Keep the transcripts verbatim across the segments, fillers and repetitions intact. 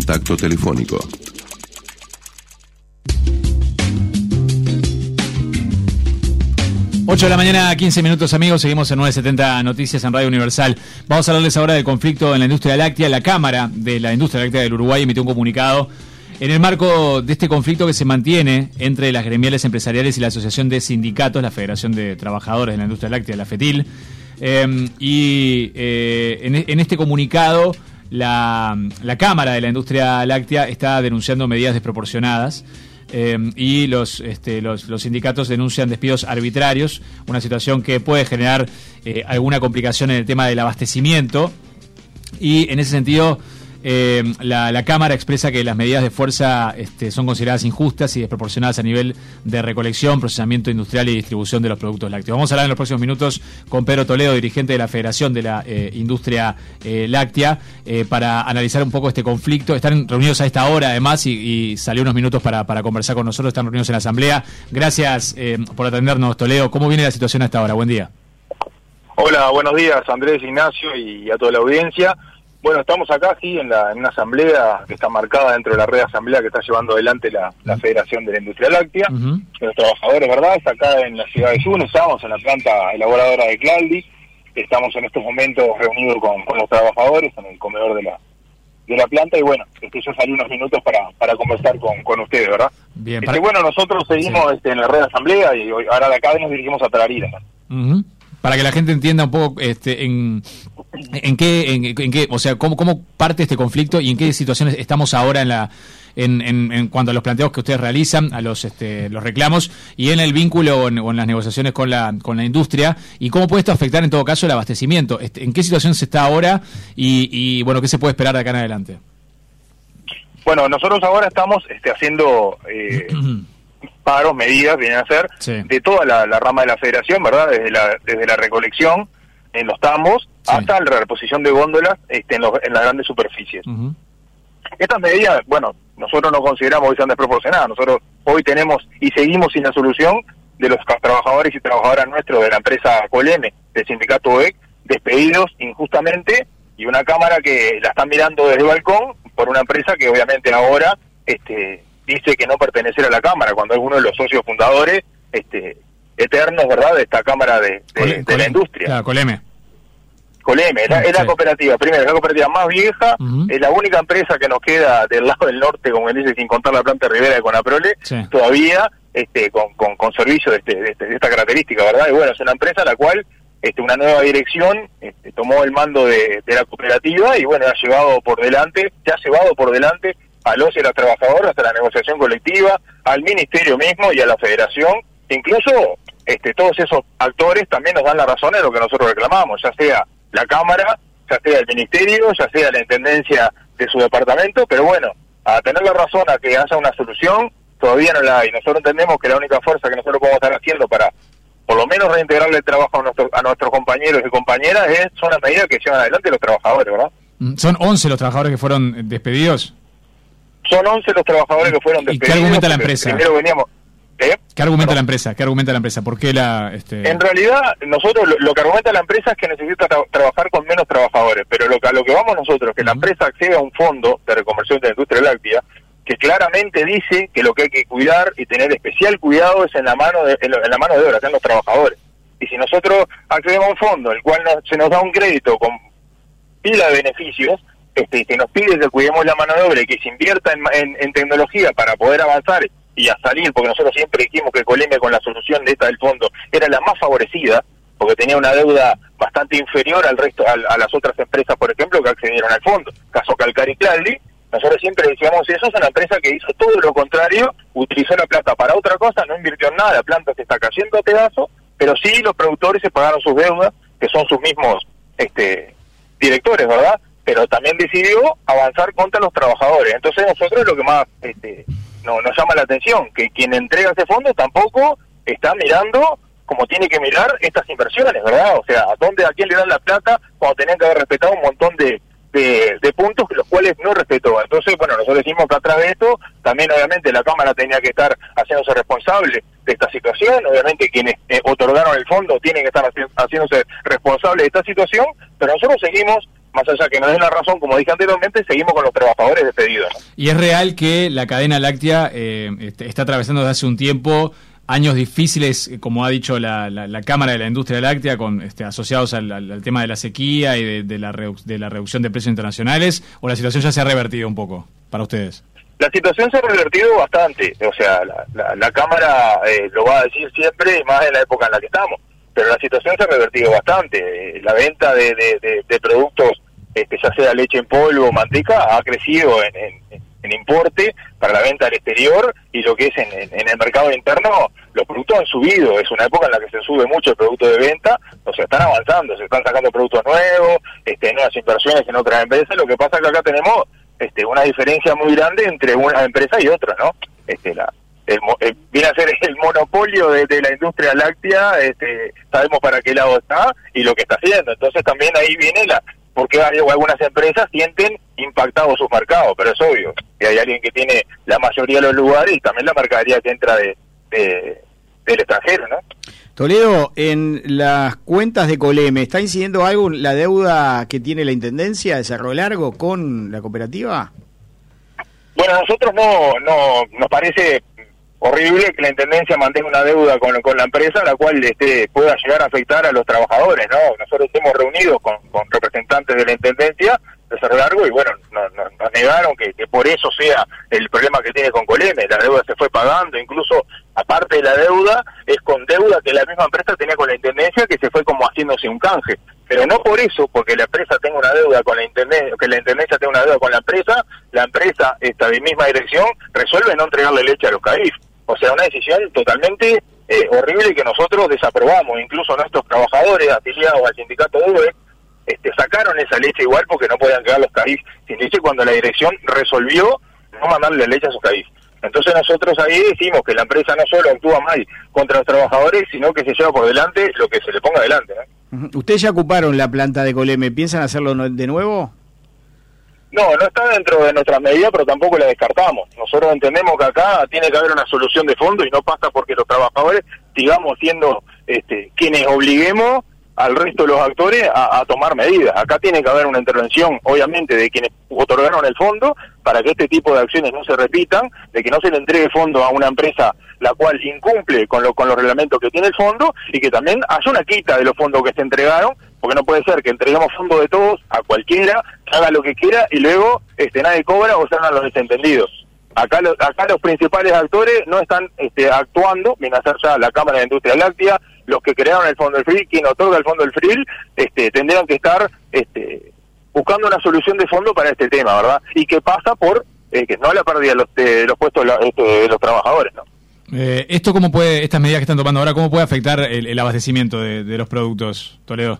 contacto telefónico. ocho de la mañana, quince minutos, amigos. Seguimos en novecientos setenta Noticias en Radio Universal. Vamos a hablarles ahora del conflicto en la industria láctea. La Cámara de la Industria Láctea del Uruguay emitió un comunicado en el marco de este conflicto que se mantiene entre las gremiales empresariales y la Asociación de Sindicatos, la Federación de Trabajadores de la Industria Láctea, la FETIL. Eh, y eh, en, en este comunicado, la, la Cámara de la Industria Láctea está denunciando medidas desproporcionadas. Eh, y los, este, los, los sindicatos denuncian despidos arbitrarios, una situación que puede generar eh, alguna complicación en el tema del abastecimiento, y en ese sentido eh, la, la Cámara expresa que las medidas de fuerza este, son consideradas injustas y desproporcionadas a nivel de recolección, procesamiento industrial y distribución de los productos lácteos. Vamos a hablar en los próximos minutos con Pedro Toledo, dirigente de la Federación de la eh, Industria eh, Láctea, eh, para analizar un poco este conflicto. Están reunidos a esta hora, además, y, y salió unos minutos para, para conversar con nosotros. Están reunidos en la Asamblea. Gracias eh, por atendernos, Toledo. ¿Cómo viene la situación a esta hora? Buen día. Hola, buenos días, Andrés, Ignacio y a toda la audiencia. Bueno, estamos acá, sí, en, la, en una asamblea que está marcada dentro de la red de asamblea que está llevando adelante la, la Federación de la Industria Láctea. Uh-huh. Los trabajadores, ¿verdad? Es acá en la ciudad de Yunus, estamos en la planta elaboradora de Claldi. Estamos en estos momentos reunidos con, con los trabajadores en el comedor de la de la planta, y bueno, este, yo salí unos minutos para para conversar con, con ustedes, ¿verdad? Bien. Este, para... Bueno, nosotros seguimos sí. este, en la red de asamblea, y hoy, ahora de acá nos dirigimos a Tararira, ¿no? Uh-huh. Para que la gente entienda un poco este, en, en qué, en, en qué, o sea, cómo, cómo parte este conflicto y en qué situaciones estamos ahora en la, en, en, en cuanto a los planteos que ustedes realizan, a los, este, los reclamos, y en el vínculo o en, o en las negociaciones con la, con la industria, y cómo puede esto afectar en todo caso el abastecimiento. Este, ¿en qué situación se está ahora y, y bueno, qué se puede esperar de acá en adelante? Bueno, nosotros ahora estamos este, haciendo eh, paros, medidas, vienen a ser, sí. de toda la, la rama de la federación, ¿verdad? Desde la, desde la recolección en los tambos, sí. hasta la reposición de góndolas este, en, los, en las grandes superficies. Uh-huh. Estas medidas, bueno, nosotros no consideramos que sean desproporcionadas. Nosotros hoy tenemos y seguimos sin la solución de los trabajadores y trabajadoras nuestros de la empresa Coleme, del sindicato O E C, despedidos injustamente, y una cámara que la están mirando desde el balcón por una empresa que obviamente ahora este, dice que no pertenecer a la cámara, cuando es uno de los socios fundadores este, eternos, ¿verdad?, de esta cámara de, de, Cole, de Cole, la industria. Claro, Coleme. Coleme, es la, es la sí. cooperativa, primero, es la cooperativa más vieja, uh-huh. es la única empresa que nos queda del lado del norte, como él dice, sin contar la planta Rivera de Conaprole, sí. todavía este, con, con, con servicio de, este, de, este, de esta característica, ¿verdad? Y bueno, es una empresa a la cual este, una nueva dirección este, tomó el mando de, de la cooperativa, y bueno, ha llevado por delante, se ha llevado por delante a los y a las trabajadoras hasta la negociación colectiva, al ministerio mismo y a la federación. Incluso este, todos esos actores también nos dan la razón en lo que nosotros reclamamos, ya sea la Cámara, ya sea el Ministerio, ya sea la Intendencia de su departamento, pero bueno, a tener la razón a que haya una solución, todavía no la hay. Nosotros entendemos que la única fuerza que nosotros podemos estar haciendo para, por lo menos, reintegrarle el trabajo a, nuestro, a nuestros compañeros y compañeras es, son las medidas que llevan adelante los trabajadores, ¿verdad? ¿Son once los trabajadores que fueron despedidos? Son once los trabajadores que fueron despedidos. ¿Y qué argumenta la empresa? Primero veníamos... ¿Eh? ¿Qué argumenta no. la empresa? ¿Qué argumenta la empresa? ¿Por qué la...? Este... En realidad, nosotros lo, lo que argumenta la empresa es que necesita tra- trabajar con menos trabajadores, pero lo que, a lo que vamos nosotros, que uh-huh. la empresa accede a un fondo de reconversión de la industria láctea, que claramente dice que lo que hay que cuidar y tener especial cuidado es en la mano de, en, lo, en la mano de obra, en los trabajadores. Y si nosotros accedemos a un fondo, el cual nos, se nos da un crédito con pila de beneficios, este, que nos pide que cuidemos la mano de obra y que se invierta en, en, en tecnología para poder avanzar y a salir, porque nosotros siempre dijimos que Coleme, con la solución de esta del fondo, era la más favorecida, porque tenía una deuda bastante inferior al resto, a, a las otras empresas, por ejemplo, que accedieron al fondo. Caso Calcar y Claldi, nosotros siempre decíamos eso, es una empresa que hizo todo lo contrario, utilizó la plata para otra cosa, no invirtió en nada, la planta se está cayendo a pedazos, pero sí los productores se pagaron sus deudas, que son sus mismos este directores, ¿verdad? Pero también decidió avanzar contra los trabajadores. Entonces nosotros lo que más este no nos llama la atención, que quien entrega ese fondo tampoco está mirando como tiene que mirar estas inversiones, ¿verdad? O sea, ¿a dónde, a quién le dan la plata cuando tenían que haber respetado un montón de, de, de puntos los cuales no respetó? Entonces, bueno, nosotros decimos que atrás de esto, también obviamente la Cámara tenía que estar haciéndose responsable de esta situación, obviamente quienes eh, otorgaron el fondo tienen que estar haci- haciéndose responsables de esta situación, pero nosotros seguimos más allá que nos den la razón, como dije anteriormente, seguimos con los trabajadores despedidos, ¿no? Y es real que la cadena láctea eh, está atravesando desde hace un tiempo años difíciles, como ha dicho la, la, la Cámara de la Industria Láctea, con este, asociados al, al, al tema de la sequía y de, de, la redu de la reducción de precios internacionales, ¿o la situación ya se ha revertido un poco para ustedes? La situación se ha revertido bastante, o sea, la, la, la Cámara eh, lo va a decir siempre, más en la época en la que estamos, pero la situación se ha revertido bastante. La venta de, de, de, de productos, este, ya sea leche en polvo o manteca, ha crecido en, en, en importe para la venta al exterior, y lo que es en, en, en el mercado interno, los productos han subido. Es una época en la que se sube mucho el producto de venta, o sea, están avanzando, se están sacando productos nuevos, este, nuevas inversiones en otras empresas. Lo que pasa es que acá tenemos este, una diferencia muy grande entre una empresa y otra, ¿no? Este, la, el, el, viene a ser el monopolio de, de la industria láctea, este, sabemos para qué lado está y lo que está haciendo. Entonces también ahí viene la, porque hay, algunas empresas sienten impactados sus mercados, pero es obvio que hay alguien que tiene la mayoría de los lugares y también la mercadería que entra de, de del extranjero, ¿no? Toledo, en las cuentas de Coleme, ¿está incidiendo algo la deuda que tiene la Intendencia de Cerro Largo con la cooperativa? Bueno, a nosotros no, no nos parece horrible que la Intendencia mantenga una deuda con, con la empresa, la cual este, pueda llegar a afectar a los trabajadores, ¿no? Nosotros hemos reunido con, con representantes de la Intendencia de Cerro Largo y bueno, nos, nos, nos negaron que, que por eso sea el problema que tiene con Coleme. La deuda se fue pagando, incluso aparte de la deuda, es con deuda que la misma empresa tenía con la Intendencia, que se fue como haciéndose un canje. Pero no por eso, porque la empresa tenga una deuda con la Intendencia, que la Intendencia tenga una deuda con la empresa, la empresa, esta de misma dirección, resuelve no entregarle leche a los C A I F. O sea, una decisión totalmente eh, horrible que nosotros desaprobamos. Incluso nuestros trabajadores afiliados al sindicato U B este, sacaron esa leche igual porque no podían quedar los C A I F sin leche cuando la dirección resolvió no mandarle leche a sus C A I F. Entonces nosotros ahí decimos que la empresa no solo actúa mal contra los trabajadores, sino que se lleva por delante lo que se le ponga delante, ¿no? ¿Ustedes ya ocuparon la planta de Coleme? ¿Piensan hacerlo de nuevo? No, no está dentro de nuestras medidas, pero tampoco la descartamos. Nosotros entendemos que acá tiene que haber una solución de fondo y no pasa porque los trabajadores sigamos siendo este, quienes obliguemos al resto de los actores a, a tomar medidas. Acá tiene que haber una intervención, obviamente, de quienes otorgaron el fondo para que este tipo de acciones no se repitan, de que no se le entregue fondo a una empresa la cual incumple con, lo, con los reglamentos que tiene el fondo, y que también haya una quita de los fondos que se entregaron, porque no puede ser que entreguemos fondos de todos a cualquiera, que haga lo que quiera y luego este nadie cobra o se hagan los desentendidos. Acá, lo, acá los principales actores no están este, actuando, viene a ser ya la Cámara de Industria Láctea, los que crearon el Fondo del Fril, quien otorga el Fondo del Fril, este, tendrían que estar este, buscando una solución de fondo para este tema, ¿verdad? Y que pasa por eh, que no la pérdida de los, de los puestos de, la, este, de los trabajadores, ¿no? Eh, ¿Esto cómo puede, estas medidas que están tomando ahora, cómo puede afectar el, el abastecimiento de, de los productos, Toledo?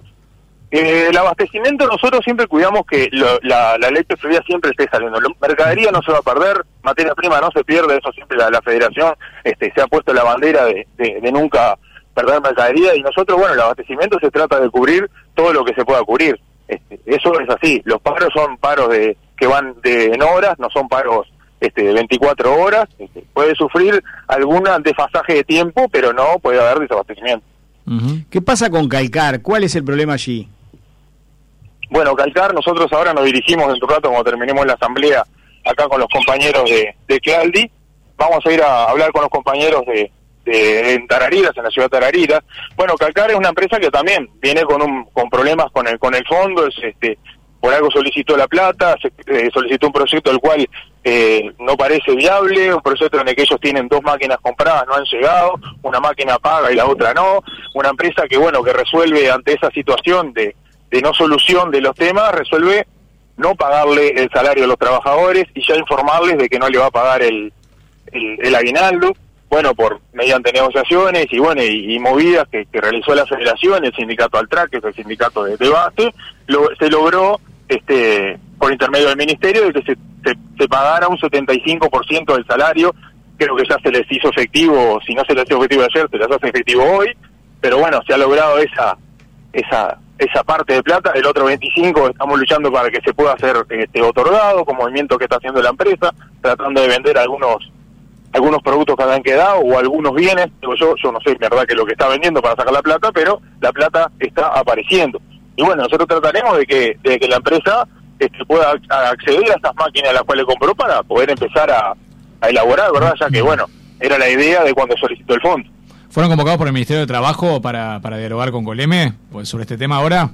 Eh, el abastecimiento, nosotros siempre cuidamos que lo, la, la leche fluida siempre esté saliendo. La mercadería no se va a perder, materia prima no se pierde, eso siempre la, la federación este, se ha puesto la bandera de, de, de nunca perder mercadería, y nosotros, bueno, el abastecimiento se trata de cubrir todo lo que se pueda cubrir. Este, eso es así, los paros son paros de que van de en horas, no son paros este, de veinticuatro horas, este, puede sufrir algún desfasaje de tiempo, pero no puede haber desabastecimiento. Uh-huh. ¿Qué pasa con Calcar? ¿Cuál es el problema allí? Bueno, Calcar, nosotros ahora nos dirigimos en tu rato, cuando terminemos la asamblea, acá con los compañeros de, de Claldi, vamos a ir a hablar con los compañeros de, de en Tarariras, en la ciudad de Tarariras. Bueno, Calcar es una empresa que también viene con un con problemas con el con el fondo, es, este por algo solicitó la plata, se, eh, solicitó un proyecto el cual eh, no parece viable, un proyecto en el que ellos tienen dos máquinas compradas, no han llegado, una máquina paga y la otra no, una empresa que, bueno, que resuelve ante esa situación de, de no solución de los temas, resuelve no pagarle el salario a los trabajadores y ya informarles de que no le va a pagar el, el, el aguinaldo, bueno, por mediante negociaciones y bueno y, y movidas que, que realizó la federación, el sindicato Altrac, que es el sindicato de, de base, lo, se logró este por intermedio del ministerio de que se, se, se pagara un setenta y cinco por ciento del salario. Creo que ya se les hizo efectivo, si no se les hizo efectivo ayer, se les hace efectivo hoy, pero bueno, se ha logrado esa esa esa parte de plata. El otro veinticinco estamos luchando para que se pueda hacer este otorgado, con movimiento que está haciendo la empresa, tratando de vender algunos algunos productos que han quedado o algunos bienes. Digo, yo yo no sé, la verdad, que lo que está vendiendo para sacar la plata, pero la plata está apareciendo. Y bueno, nosotros trataremos de que, de que la empresa este, pueda acceder a estas máquinas a las cuales compró para poder empezar a, a elaborar, ¿verdad? Ya que, bueno, era la idea de cuando solicitó el fondo. ¿Fueron convocados por el Ministerio de Trabajo para, para dialogar con Coleme pues, sobre este tema ahora?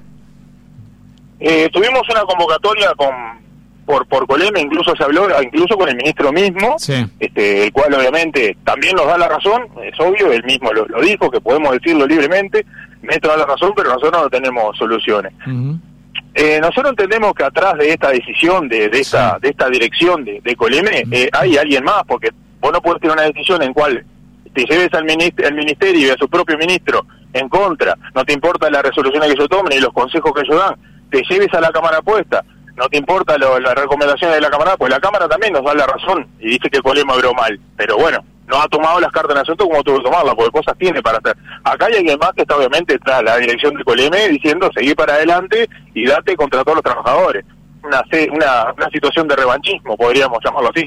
Eh, tuvimos una convocatoria con por por Coleme, incluso se habló incluso con el ministro mismo, sí. este el cual obviamente también nos da la razón, es obvio, él mismo lo, lo dijo, que podemos decirlo libremente, Metro da la razón, pero nosotros no tenemos soluciones. Uh-huh. eh, nosotros entendemos que atrás de esta decisión, de, de, esta, sí. de esta dirección de, de Coleme, uh-huh. eh, hay alguien más, porque vos no podés tener una decisión en cual te lleves al, minister, al ministerio y a su propio ministro en contra, no te importa las resoluciones que ellos tomen y los consejos que ellos dan, te lleves a la cámara puesta, no te importa lo, las recomendaciones de la cámara, pues la cámara también nos da la razón y dice que Coleme obró mal, pero bueno, no ha tomado las cartas en el asunto como tuvo que tomarlas, porque cosas tiene para hacer. Acá hay alguien más que está obviamente tras la dirección de Coleme diciendo seguir para adelante y date contra todos los trabajadores. Una, una, una situación de revanchismo, podríamos llamarlo así.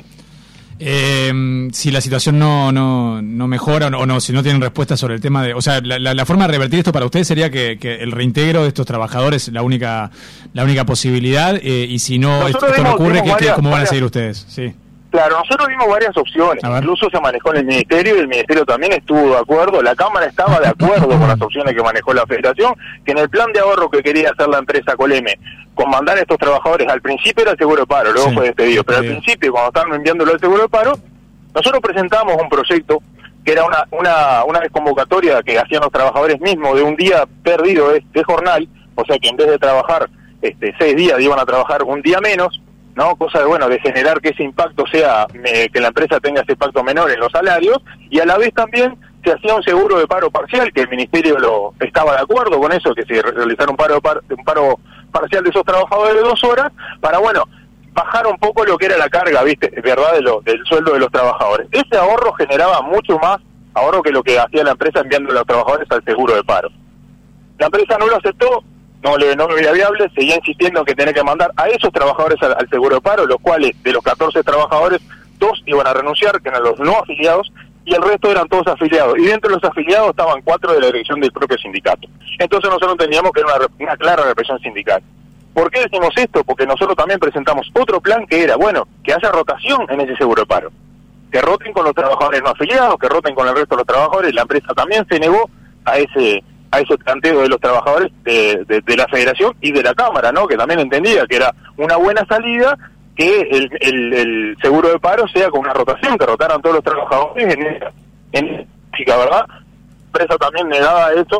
Eh, si la situación no no no mejora o no, o no si no tienen respuesta sobre el tema de, o sea, la, la, la forma de revertir esto para ustedes sería que, que el reintegro de estos trabajadores la única la única posibilidad eh, y si no esto, esto no ocurre, ¿qué, varias, ¿cómo van varias, a seguir ustedes? Sí. Claro, nosotros vimos varias opciones, incluso se manejó en el Ministerio y el Ministerio también estuvo de acuerdo, la Cámara estaba de acuerdo con las opciones que manejó la Federación, que en el plan de ahorro que quería hacer la empresa Coleme, con mandar a estos trabajadores, al principio era el seguro de paro, luego sí, fue despedido, pero al principio, cuando estaban enviándolo al seguro de paro, nosotros presentamos un proyecto que era una una una desconvocatoria que hacían los trabajadores mismos de un día perdido de, de jornal, o sea que en vez de trabajar este seis días iban a trabajar un día menos, ¿no? Cosa de, bueno, de generar que ese impacto sea, eh, que la empresa tenga ese impacto menor en los salarios, y a la vez también se hacía un seguro de paro parcial, que el Ministerio lo estaba de acuerdo con eso, que se realizara un paro, par, un paro parcial de esos trabajadores de dos horas, para, bueno, bajar un poco lo que era la carga, ¿viste? ¿Verdad? De lo, del sueldo de los trabajadores. Ese ahorro generaba mucho más ahorro que lo que hacía la empresa enviando a los trabajadores al seguro de paro. La empresa no lo aceptó, no le no era viable, seguía insistiendo en que tenía que mandar a esos trabajadores al, al seguro de paro, los cuales de los catorce trabajadores, dos iban a renunciar, que eran los no afiliados, y el resto eran todos afiliados. Y dentro de los afiliados estaban cuatro de la dirección del propio sindicato. Entonces nosotros entendíamos que era una, una clara represión sindical. ¿Por qué decimos esto? Porque nosotros también presentamos otro plan que era, bueno, que haya rotación en ese seguro de paro. Que roten con los trabajadores no afiliados, que roten con el resto de los trabajadores. La empresa también se negó a ese a ese planteo de los trabajadores de, de, de la Federación y de la Cámara, ¿no? Que también entendía que era una buena salida que el, el, el seguro de paro sea con una rotación, que rotaran todos los trabajadores en esa, en chica, ¿verdad? La empresa también negada a eso,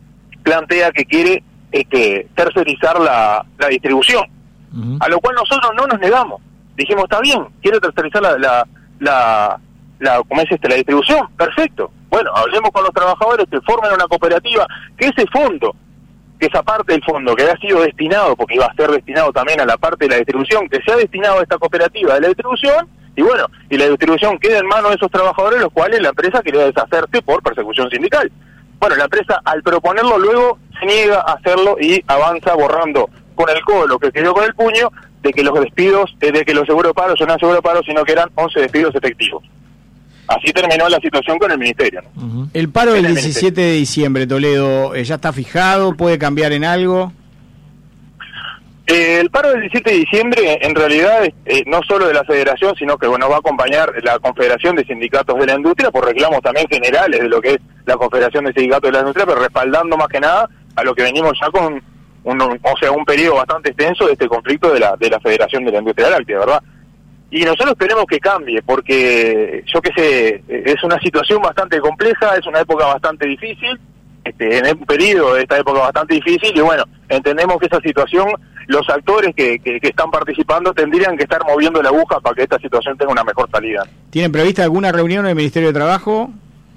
plantea que quiere este, tercerizar la, la distribución, uh-huh. a lo cual nosotros no nos negamos. Dijimos, está bien, quiere tercerizar la, la, la, la ¿cómo es este? La distribución, perfecto. Bueno, hablemos con los trabajadores que formen una cooperativa, que ese fondo, que esa parte del fondo que había sido destinado, porque iba a ser destinado también a la parte de la distribución, que sea destinado a esta cooperativa de la distribución, y bueno, y la distribución queda en manos de esos trabajadores, los cuales la empresa quería deshacerse por persecución sindical. Bueno, la empresa al proponerlo luego se niega a hacerlo y avanza borrando con el codo lo que quedó con el puño, de que los despidos, de que los seguros de paro no eran seguros de paro, sino que eran once despidos efectivos. Así terminó la situación con el Ministerio, ¿no? Uh-huh. El paro del diecisiete de diciembre, Toledo, ¿ya está fijado? ¿Puede cambiar en algo? Eh, el paro del diecisiete de diciembre, en realidad, eh, no solo de la Federación, sino que bueno va a acompañar la Confederación de Sindicatos de la Industria, por reclamos también generales de lo que es la Confederación de Sindicatos de la Industria, pero respaldando más que nada a lo que venimos ya con un, o sea, un periodo bastante extenso de este conflicto de la, de la Federación de la Industria Láctea, ¿verdad? Y nosotros esperemos que cambie, porque yo qué sé, es una situación bastante compleja, es una época bastante difícil, este, en un periodo de esta época bastante difícil, y bueno, entendemos que esa situación, los actores que, que, que están participando tendrían que estar moviendo la aguja para que esta situación tenga una mejor salida. ¿Tienen prevista alguna reunión en el Ministerio de Trabajo?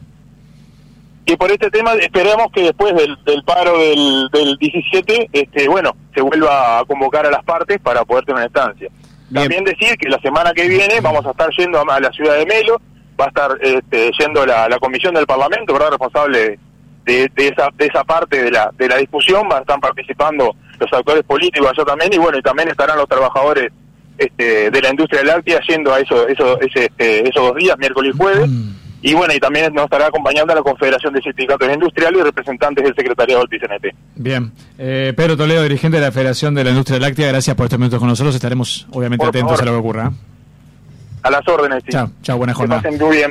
Y por este tema esperemos que después del, del paro del, del diecisiete, este, bueno, se vuelva a convocar a las partes para poder tener una instancia. Bien. También decir que la semana que viene vamos a estar yendo a, a la ciudad de Melo, va a estar este, yendo la, la comisión del Parlamento, ¿verdad?, responsable de, de esa de esa parte de la de la discusión, van a estar participando los actores políticos allá también, y bueno, y también estarán los trabajadores este, de la industria láctea yendo a eso, eso, ese, este, esos dos días, miércoles y jueves, Y bueno, y también nos estará acompañando a la Confederación de Sindicatos Industriales y representantes del secretariado del P C N T. Bien. Eh, Pedro Toledo, dirigente de la Federación de la Industria Láctea, gracias por estos minutos con nosotros. Estaremos obviamente Por atentos favor. a lo que ocurra. A las órdenes. Sí. Chao, chao, buena jornada. Que pasen muy bien.